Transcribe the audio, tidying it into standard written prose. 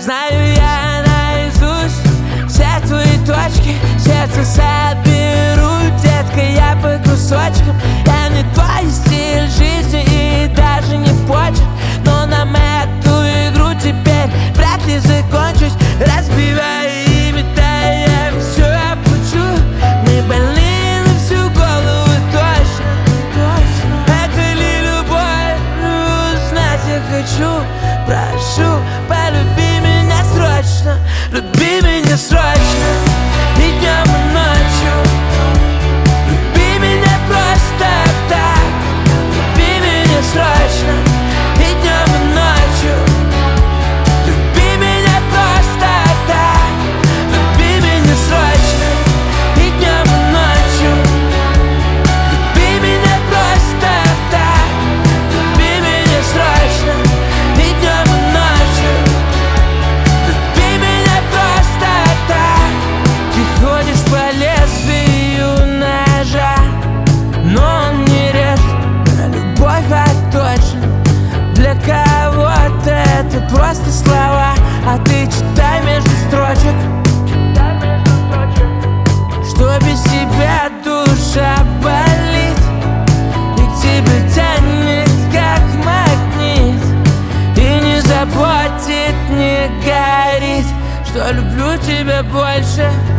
Знаю я наизусть все твои точки, сердце соберу, детка, я по кусочкам. Я не твой стиль жизни и даже не почек, но нам эту игру теперь вряд ли закончить. Разбивая ими, да я все оплачу. Мы больны на всю голову точно. Это ли любовь? Узнать я хочу. Прошу, полюби меня срочно, люби меня срочно, и днем, и ночью. Люби меня просто так, люби меня срочно, и днем, и ночью. Люби меня просто так, люби меня срочно, и днем, и ночью. Люби меня просто так, люби меня срочно, и днем, и ночью. Люби меня просто так. Ты ходишь по лезвию ножа, но он не режет на любовь, а точно. Для кого-то это просто слова, а ты читай между строчек, что без тебя душа болит, и к тебе тянет как магнит, и не заботит, не горит, что люблю тебя больше.